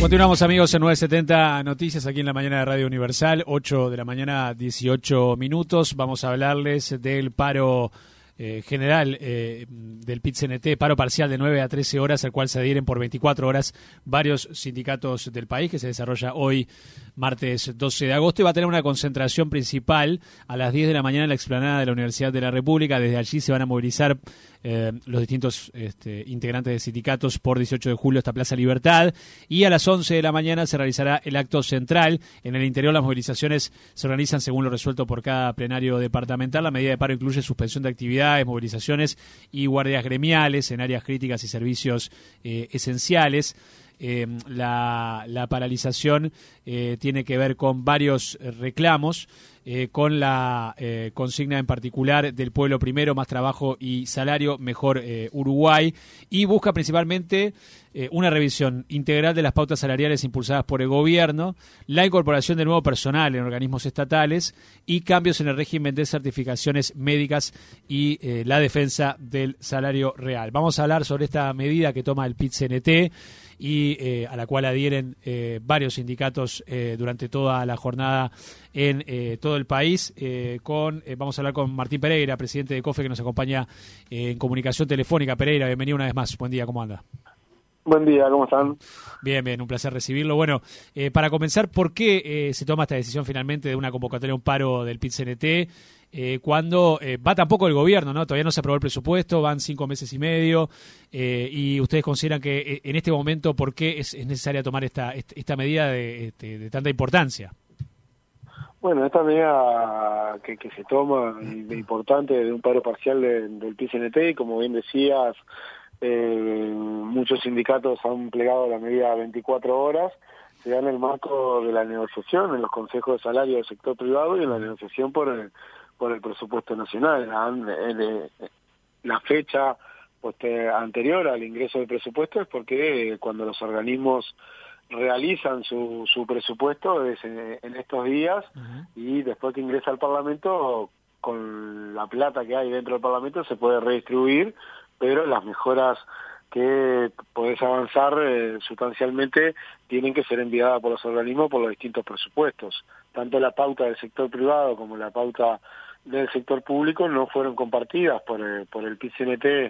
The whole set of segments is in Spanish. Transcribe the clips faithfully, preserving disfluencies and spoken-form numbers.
Continuamos, amigos, en novecientos setenta Noticias, aquí en la mañana de Radio Universal, ocho de la mañana, dieciocho minutos. Vamos a hablarles del paro eh, general eh, del P I T C N T, paro parcial de nueve a trece horas, al cual se adhieren por veinticuatro horas varios sindicatos del país, que se desarrolla hoy, martes doce de agosto, y va a tener una concentración principal a las diez de la mañana en la explanada de la Universidad de la República. Desde allí se van a movilizar Eh, los distintos este, integrantes de sindicatos por dieciocho de julio hasta Plaza Libertad, y a las once de la mañana se realizará el acto central. En el interior las movilizaciones se organizan según lo resuelto por cada plenario departamental. La medida de paro incluye suspensión de actividades, movilizaciones y guardias gremiales en áreas críticas y servicios eh, esenciales. Eh, la, la paralización eh, tiene que ver con varios reclamos, eh, con la eh, consigna en particular del pueblo primero, más trabajo y salario, mejor eh, Uruguay, y busca principalmente eh, una revisión integral de las pautas salariales impulsadas por el gobierno, la incorporación de nuevo personal en organismos estatales y cambios en el régimen de certificaciones médicas y eh, la defensa del salario real. Vamos a hablar sobre esta medida que toma el P I T C N T y eh, a la cual adhieren eh, varios sindicatos eh, durante toda la jornada en eh, todo el país. Eh, con eh, Vamos a hablar con Martín Pereira, presidente de COFE, que nos acompaña eh, en comunicación telefónica. Pereira, bienvenido una vez más. Buen día, ¿cómo anda? Buen día, ¿cómo están? Bien, bien, un placer recibirlo. Bueno, eh, para comenzar, ¿por qué eh, se toma esta decisión finalmente de una convocatoria a un paro del P I T C N T eh, cuando eh, va tampoco el gobierno, ¿no? Todavía no se aprobó el presupuesto, van cinco meses y medio, eh, y ustedes consideran que eh, en este momento, ¿por qué es, es necesaria tomar esta, esta medida de, de, de tanta importancia? Bueno, esta medida que, que se toma, de importante, de un paro parcial de, del P I T C N T, y como bien decías, Eh, muchos sindicatos han plegado la medida a veinticuatro horas, se da en el marco de la negociación en los consejos de salario del sector privado y en la negociación por el, por el presupuesto nacional. La, la, la fecha pues, anterior al ingreso del presupuesto es porque cuando los organismos realizan su, su presupuesto es en, en estos días, uh-huh. Y después que ingresa al Parlamento, con la plata que hay dentro del Parlamento se puede redistribuir, pero las mejoras que podés avanzar eh, sustancialmente tienen que ser enviadas por los organismos por los distintos presupuestos. Tanto la pauta del sector privado como la pauta del sector público no fueron compartidas por, eh, por el P I T C N T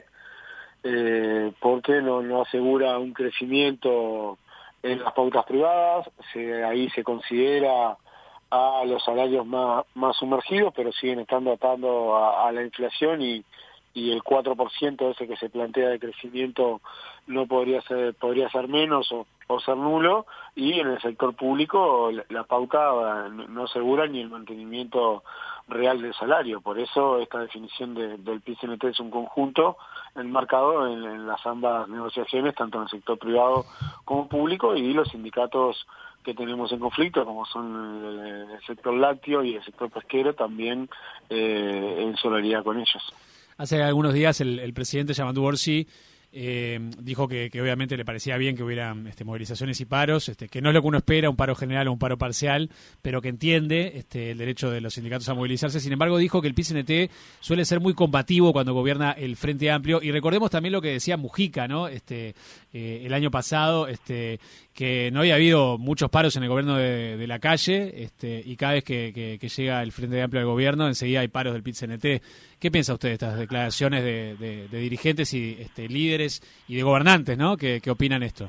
eh, porque no, no asegura un crecimiento en las pautas privadas. Se, ahí se considera a los salarios más, más sumergidos, pero siguen estando atando a, a la inflación, y y el cuatro por ciento ese que se plantea de crecimiento no podría ser podría ser menos o, o ser nulo, y en el sector público la, la pauta no asegura ni el mantenimiento real del salario. Por eso esta definición de, del P I T C N T es un conjunto enmarcado en, en las ambas negociaciones, tanto en el sector privado como público, y los sindicatos que tenemos en conflicto, como son el, el sector lácteo y el sector pesquero, también eh, en solidaridad con ellos. Hace algunos días el, el presidente Yamandu Orsi eh, dijo que, que obviamente le parecía bien que hubieran este, movilizaciones y paros, este, que no es lo que uno espera, un paro general o un paro parcial, pero que entiende este, el derecho de los sindicatos a movilizarse. Sin embargo, dijo que el P I T C N T suele ser muy combativo cuando gobierna el Frente Amplio, y recordemos también lo que decía Mujica, ¿no? Este, eh, el año pasado, este, que no había habido muchos paros en el gobierno de, de la calle, este, y cada vez que, que, que llega el Frente Amplio al gobierno, enseguida hay paros del P I T C N T. ¿Qué piensa usted de estas declaraciones de, de, de dirigentes y este, líderes y de gobernantes, ¿no? que, que opinan esto?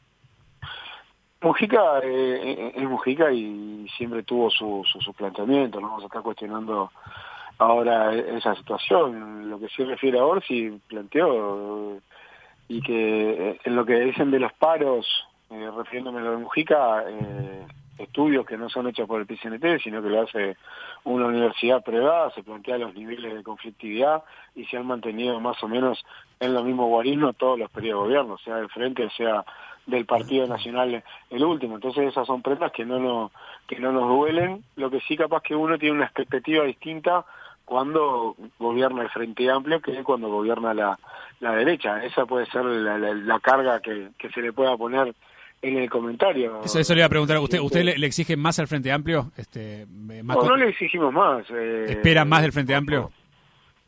Mujica eh, es Mujica y siempre tuvo su, su, su planteamiento. No vamos a estar cuestionando ahora esa situación. Lo que sí refiere a Orsi planteó, y que en lo que dicen de los paros, eh, refiriéndome a lo de Mujica, eh, estudios que no son hechos por el P I T C N T, sino que lo hace una universidad privada, se plantea los niveles de conflictividad y se han mantenido más o menos en los mismos guarismos todos los periodos de gobierno, sea del Frente, sea del Partido Nacional el último. Entonces esas son prendas que no nos, que no nos duelen. Lo que sí, capaz que uno tiene una expectativa distinta cuando gobierna el Frente Amplio que cuando gobierna la, la derecha. Esa puede ser la, la, la carga que, que se le pueda poner en el comentario. Eso, eso le iba a preguntar. ¿Usted usted le, le exige más al Frente Amplio? Este, más no, no le exigimos más. Eh, ¿Espera más del Frente Amplio?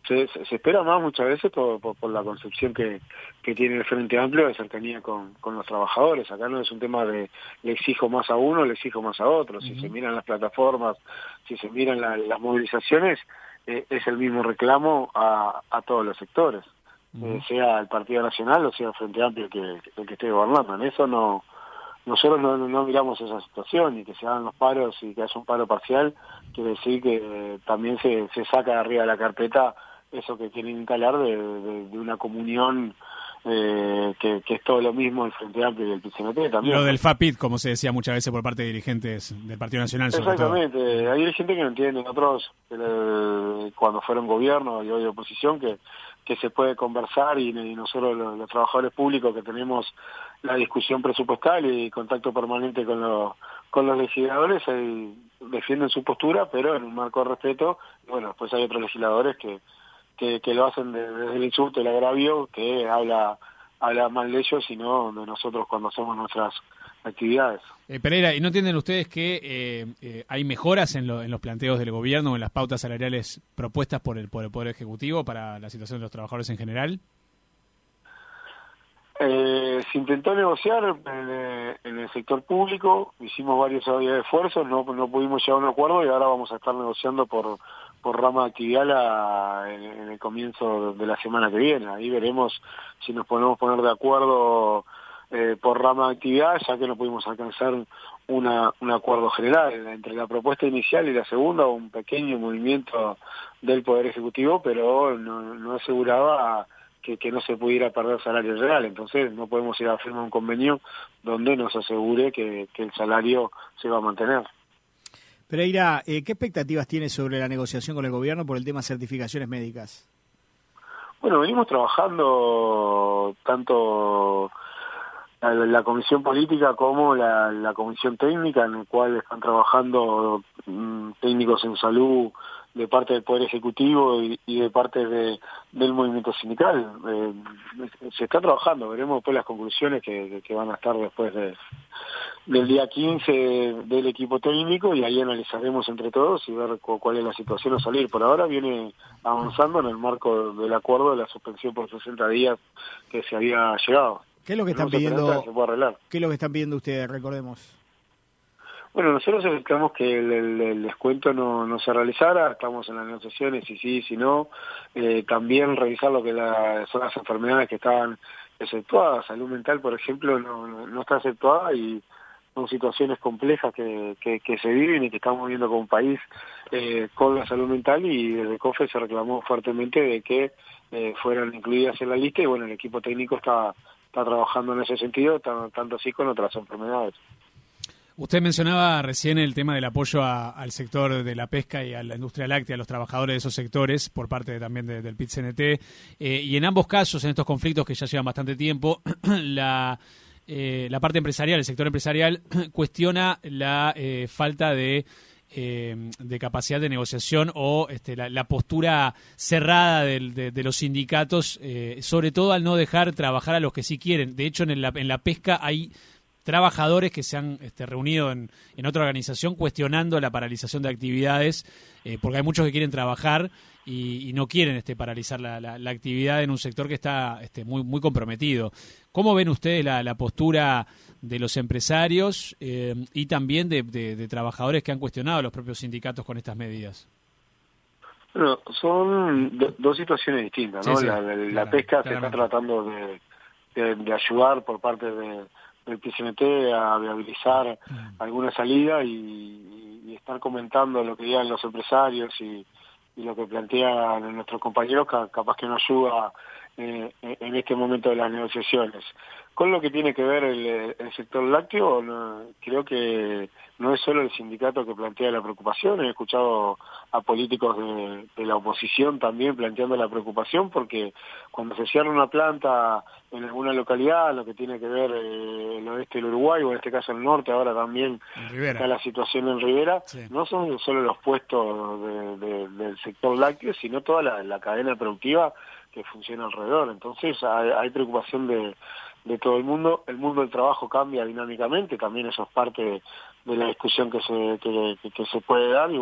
se, se espera más muchas veces por, por, por la concepción que, que tiene el Frente Amplio de cercanía con, con los trabajadores. Acá no es un tema de le exijo más a uno, le exijo más a otro. Si uh-huh. se miran las plataformas, si se miran la, las movilizaciones, eh, es el mismo reclamo a, a todos los sectores, uh-huh. eh, sea el Partido Nacional o sea el Frente Amplio el que, el que esté gobernando. En eso no... Nosotros no, no miramos esa situación, y que se hagan los paros y que haya un paro parcial quiere decir que eh, también se, se saca de arriba de la carpeta eso que quieren instalar de, de, de una comunión eh, que, que es todo lo mismo el Frente Amplio y el P C N T también. Lo del FAPIT, como se decía muchas veces por parte de dirigentes del Partido Nacional. Sobre Exactamente, todo. Hay gente que no entiende, otros eh, cuando fueron gobierno y hoy oposición, que que se puede conversar y, y nosotros los, los trabajadores públicos que tenemos la discusión presupuestal y contacto permanente con los con los legisladores, eh, defienden su postura, pero en un marco de respeto. Y bueno, después hay otros legisladores que que, que lo hacen de, desde el insulto, el agravio, que habla habla mal de ellos y no de nosotros cuando hacemos nuestras actividades. Eh, Pereira, ¿y no entienden ustedes que eh, eh, hay mejoras en, lo, en los planteos del gobierno o en las pautas salariales propuestas por el, por el Poder Ejecutivo para la situación de los trabajadores en general? Eh, se intentó negociar en, en el sector público, hicimos varios esfuerzos, no, no pudimos llegar a un acuerdo y ahora vamos a estar negociando por, por rama de actividad la, en, en el comienzo de la semana que viene. Ahí veremos si nos podemos poner de acuerdo eh, por rama de actividad, ya que no pudimos alcanzar una, un acuerdo general. Entre la propuesta inicial y la segunda, un pequeño movimiento del Poder Ejecutivo, pero no, no aseguraba Que, que no se pudiera perder salario real. Entonces no podemos ir a firmar un convenio donde nos asegure que, que el salario se va a mantener. Pereira, eh, ¿qué expectativas tiene sobre la negociación con el gobierno por el tema certificaciones médicas? Bueno, venimos trabajando tanto la, la comisión política como la, la comisión técnica, en el cual están trabajando mmm, técnicos en salud de parte del Poder Ejecutivo y, y de parte de, del movimiento sindical. Eh, se está trabajando, veremos después las conclusiones que, que van a estar después de, del día quince del equipo técnico, y ahí analizaremos entre todos y ver cu cuál es la situación a salir. Por ahora viene avanzando en el marco del acuerdo de la suspensión por sesenta días que se había llegado. ¿Qué es lo que están pidiendo? ¿Qué es lo que están pidiendo ustedes? Recordemos. Bueno, nosotros esperamos que el, el, el descuento no, no se realizara, estamos en las negociaciones, si sí, si no, eh, también revisar lo que la, son las enfermedades que estaban exceptuadas. Salud mental, por ejemplo, no, no está exceptuada, y son situaciones complejas que, que, que se viven y que estamos viviendo como país eh, con la salud mental, y desde COFE se reclamó fuertemente de que eh, fueran incluidas en la lista, y bueno, el equipo técnico está, está trabajando en ese sentido, tanto así con otras enfermedades. Usted mencionaba recién el tema del apoyo a, al sector de la pesca y a la industria láctea, a los trabajadores de esos sectores, por parte de, también de, del P I T C N T. Eh, y en ambos casos, en estos conflictos que ya llevan bastante tiempo, la, eh, la parte empresarial, el sector empresarial, cuestiona la eh, falta de, eh, de capacidad de negociación o este, la, la postura cerrada del, de, de los sindicatos, eh, sobre todo al no dejar trabajar a los que sí quieren. De hecho, en la, en la pesca hay trabajadores que se han este, reunido en, en otra organización cuestionando la paralización de actividades, eh, porque hay muchos que quieren trabajar y, y no quieren este, paralizar la, la, la actividad en un sector que está este, muy, muy comprometido. ¿Cómo ven ustedes la, la postura de los empresarios eh, y también de, de, de trabajadores que han cuestionado a los propios sindicatos con estas medidas? Bueno, son do, dos situaciones distintas, ¿no? Sí, sí, la, la, la claro, pesca claramente. Se está tratando de, de, de ayudar por parte de el P C N T a viabilizar mm. alguna salida y, y estar comentando lo que digan los empresarios y, y lo que plantean nuestros compañeros, capaz que nos ayuda eh, en este momento de las negociaciones. Con lo que tiene que ver el, el sector lácteo, no, creo que no es solo el sindicato que plantea la preocupación, he escuchado a políticos de, de la oposición también planteando la preocupación, porque cuando se cierra una planta en alguna localidad, lo que tiene que ver eh, el oeste del Uruguay, o en este caso el norte, ahora también está la situación en Rivera, sí. No son solo los puestos de, de, del sector lácteo, sino toda la, la cadena productiva que funciona alrededor. Entonces hay, hay preocupación de, de todo el mundo. El mundo del trabajo cambia dinámicamente, también eso es parte de, de la discusión que se, que, que, que se puede dar, y bueno,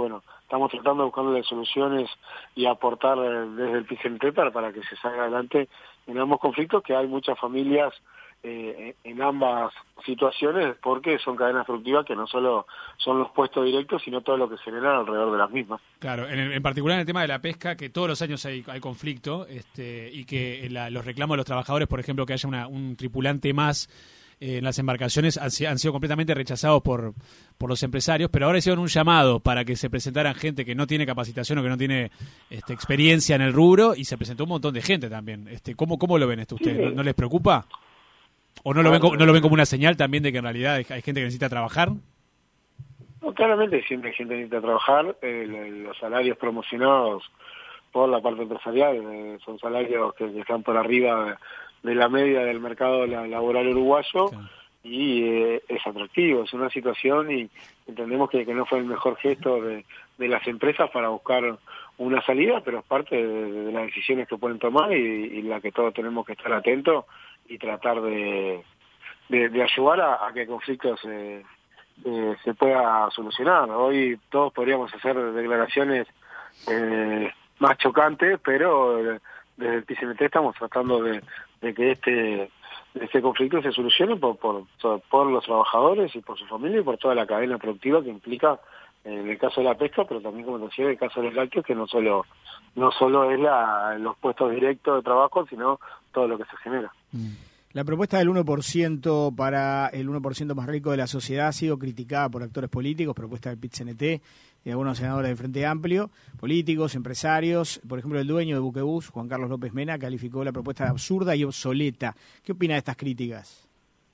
estamos tratando de buscarle soluciones y aportar desde el P C N T para, para que se salga adelante en ambos conflictos, que hay muchas familias eh, en ambas situaciones, porque son cadenas productivas que no solo son los puestos directos, sino todo lo que se genera alrededor de las mismas. Claro, en, el, en particular en el tema de la pesca, que todos los años hay, hay conflicto, este, y que la, los reclamos de los trabajadores, por ejemplo, que haya una, un tripulante más en las embarcaciones han, han sido completamente rechazados por, por los empresarios, pero ahora hicieron un llamado para que se presentaran gente que no tiene capacitación o que no tiene este, experiencia en el rubro, y se presentó un montón de gente también. Este, ¿cómo, cómo lo ven esto ustedes? ¿No, no les preocupa? ¿O no lo, ven, no lo ven como una señal también de que en realidad hay gente que necesita trabajar? No, claramente siempre hay gente que necesita trabajar. Eh, los salarios promocionados por la parte empresarial eh, son salarios que, que están por arriba de, de la media del mercado laboral uruguayo, claro. Y eh, es atractivo, es una situación, y entendemos que, que no fue el mejor gesto de, de las empresas para buscar una salida, pero es parte de, de las decisiones que pueden tomar, y, y la que todos tenemos que estar atentos y tratar de, de, de ayudar a, a que conflictos eh, eh, se pueda solucionar. Hoy todos podríamos hacer declaraciones eh, más chocantes, pero desde el P C N T estamos tratando de, de que este este conflicto se solucione por, por por los trabajadores y por su familia y por toda la cadena productiva que implica, en el caso de la pesca, pero también, como decía, en el caso de los lácteos, que no solo no solo es la, los puestos directos de trabajo, sino todo lo que se genera. La propuesta del uno por ciento para el uno por ciento más rico de la sociedad ha sido criticada por actores políticos, propuesta del P C N T, de algunos senadores del Frente Amplio, políticos, empresarios. Por ejemplo, el dueño de Buquebús, Juan Carlos López Mena, calificó la propuesta de absurda y obsoleta. ¿Qué opina de estas críticas?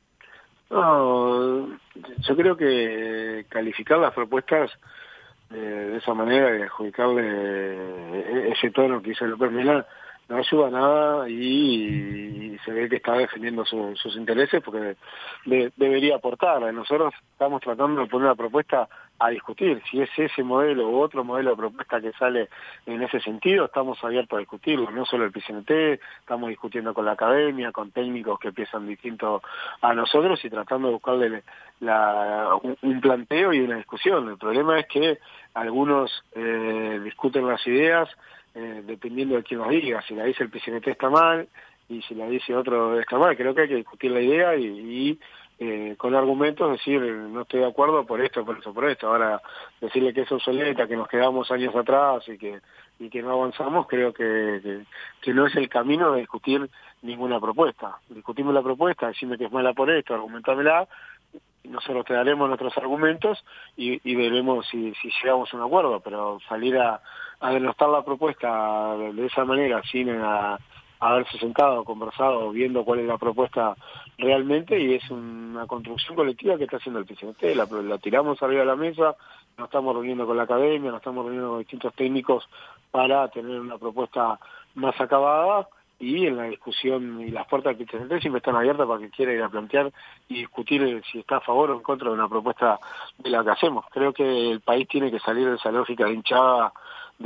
No, yo creo que calificar las propuestas eh, de esa manera y adjudicarle ese tono que hizo López Mena no ayuda a nada, y, y se ve que está defendiendo su, sus intereses, porque de, debería aportar. Nosotros estamos tratando de poner una propuesta a discutir. Si es ese modelo u otro modelo de propuesta que sale en ese sentido, estamos abiertos a discutirlo. No solo el P C N T, estamos discutiendo con la academia, con técnicos que piensan distinto a nosotros, y tratando de buscarle la, un, un planteo y una discusión. El problema es que algunos eh, discuten las ideas Eh, dependiendo de quién nos diga. Si la dice el P C N T está mal, y si la dice otro está mal. Creo que hay que discutir la idea y, y eh, con argumentos decir no estoy de acuerdo por esto, por esto, por esto. Ahora, decirle que es obsoleta, que nos quedamos años atrás y que y que no avanzamos, creo que, que, que no es el camino de discutir ninguna propuesta. Discutimos la propuesta, decime que es mala por esto, argumentámela. Nosotros te daremos nuestros argumentos y, y veremos si, si llegamos a un acuerdo, pero salir a, a denostar la propuesta de esa manera, sin a, a haberse sentado, conversado, viendo cuál es la propuesta realmente, y es una construcción colectiva que está haciendo el P C N T, la, la tiramos arriba de la mesa, nos estamos reuniendo con la academia, nos estamos reuniendo con distintos técnicos para tener una propuesta más acabada, y en la discusión y las puertas del P C N T siempre están abiertas para que quiera ir a plantear y discutir si está a favor o en contra de una propuesta de la que hacemos. Creo que el país tiene que salir de esa lógica de hinchada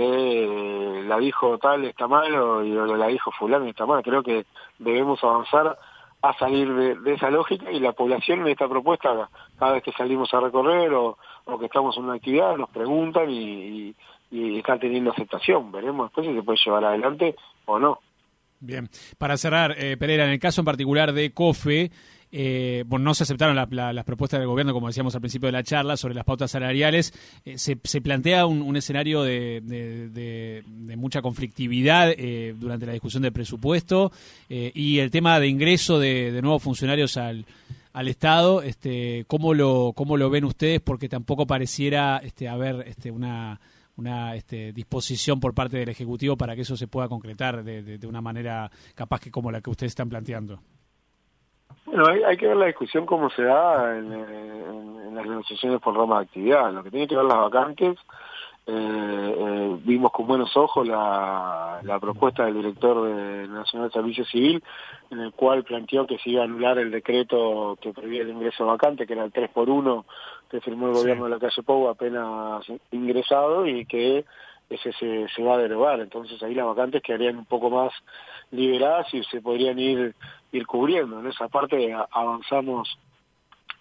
de la dijo tal está mal o la dijo fulano está mal. Creo que debemos avanzar a salir de, de esa lógica, y la población de esta propuesta, cada vez que salimos a recorrer o, o que estamos en una actividad, nos preguntan y, y, y están teniendo aceptación. Veremos después si se puede llevar adelante o no. Bien, para cerrar, eh, Pereira, en el caso en particular de COFE, eh, bueno, no se aceptaron la, la, las propuestas del gobierno, como decíamos al principio de la charla, sobre las pautas salariales. Eh, se, se plantea un, un escenario de, de, de, de mucha conflictividad eh, durante la discusión del presupuesto, eh, y el tema de ingreso de, de nuevos funcionarios al, al Estado. Este, ¿cómo lo, cómo lo ven ustedes? Porque tampoco pareciera este, haber este, una... una este, disposición por parte del Ejecutivo para que eso se pueda concretar de, de, de una manera capaz que como la que ustedes están planteando. Bueno, hay, hay que ver la discusión cómo se da en, en, en las negociaciones por rama de actividad. Lo que tiene que ver las vacantes, eh, eh, vimos con buenos ojos la, la propuesta del director de Nacional de Servicio Civil, en el cual planteó que se iba a anular el decreto que prohibía el ingreso vacante, que era el tres por uno que firmó el gobierno sí. de la calle Pou apenas ingresado, y que ese se, se va a derogar. Entonces ahí las vacantes quedarían un poco más liberadas y se podrían ir ir cubriendo. En esa parte avanzamos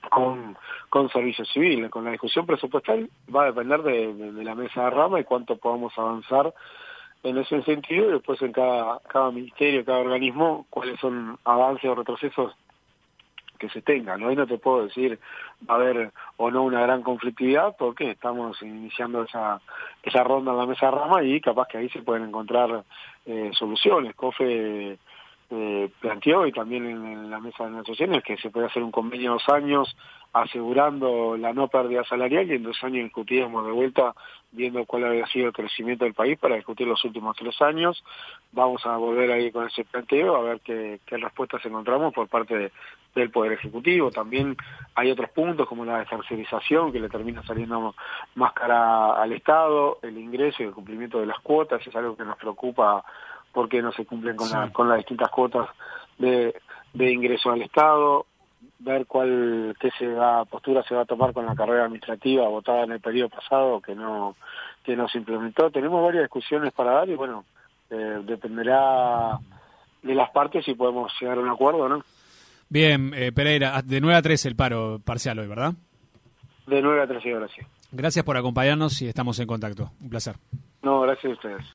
con, con servicio civil. Con la discusión presupuestal va a depender de, de, de la mesa de rama y cuánto podamos avanzar en ese sentido, y después en cada, cada ministerio, cada organismo, cuáles son avances o retrocesos que se tengan. Hoy no te puedo decir va a haber o no una gran conflictividad, porque estamos iniciando esa esa ronda en la mesa de rama y capaz que ahí se pueden encontrar eh, soluciones. COFE eh, planteó, y también en, en la mesa de negociaciones, que se puede hacer un convenio de dos años asegurando la no pérdida salarial, y en dos años discutíamos de vuelta viendo cuál había sido el crecimiento del país para discutir los últimos tres años. Vamos a volver ahí con ese planteo a ver qué, qué respuestas encontramos por parte de, del Poder Ejecutivo. También hay otros puntos como la tercerización, que le termina saliendo más cara al Estado, el ingreso y el cumplimiento de las cuotas, es algo que nos preocupa porque no se cumplen con, sí. la, con las distintas cuotas de, de ingreso al Estado. Ver cuál qué se va, postura se va a tomar con la carrera administrativa votada en el periodo pasado que no que no se implementó. Tenemos varias discusiones para dar y bueno, eh, dependerá de las partes si podemos llegar a un acuerdo o no. Bien, eh, Pereira, de nueve a tres el paro parcial hoy, ¿verdad? De nueve a trece horas, sí. Gracias por acompañarnos y estamos en contacto. Un placer. No, gracias a ustedes.